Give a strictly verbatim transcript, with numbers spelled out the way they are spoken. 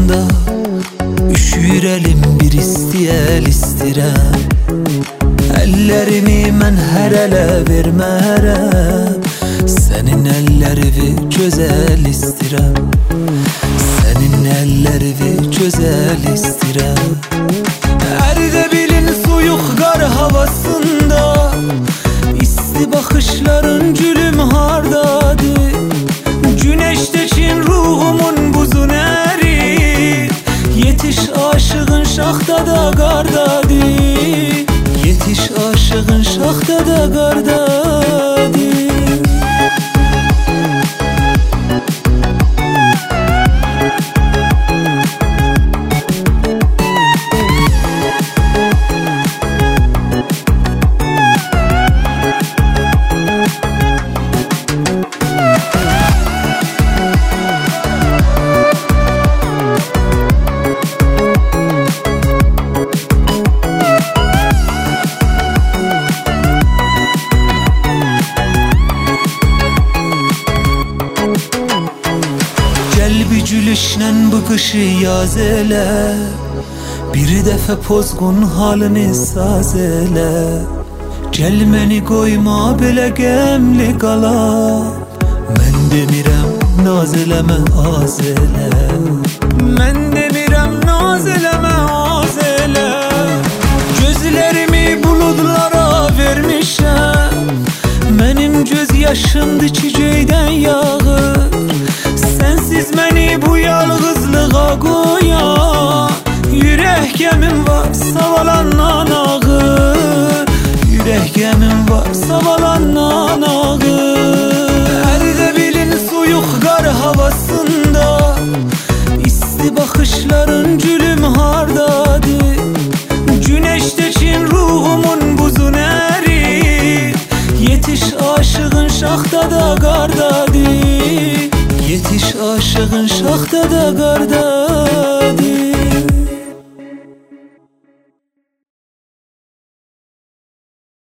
havasında üşüyür elim bir istiyel istirəm. Əllərimi mən hər ələ vermərəm, sənin əllərini gözəl istirəm. Sənin əllərini gözəl istirəm. Ərdə bilin soyuq qar havasında, isti baxışların gülüm hardadır? Güneştekin ruhumun buzun erir, yetiş aşığın şaxtada qardadır. Yetiş aşığın şaxtada qardadır. Gel bir gülüşlə bu qışı yaz elə, bir dəfə pozğun halını saz elə. Gəl məni qoyma belə qəmli qala, mən demirəm naz eləmə az elə. Mən demirəm naz eləmə az elə. Gözlərimi buludlara vermişəm, mənim göz yaşımdır ki göydən yağır. Sensiz məni bu yalğızlığa qoyan, yürək gəmim var savalandan ağır. Yürək gəmim var savalandan ağır. Ərdə bilin soyuq qar havasında, isti baxışların gülüm hardadır? Güneştekin ruhumun buzun erir, yetiş aşığın şaxtada qardadır. Yetiş aşığın şaxtada qardadır.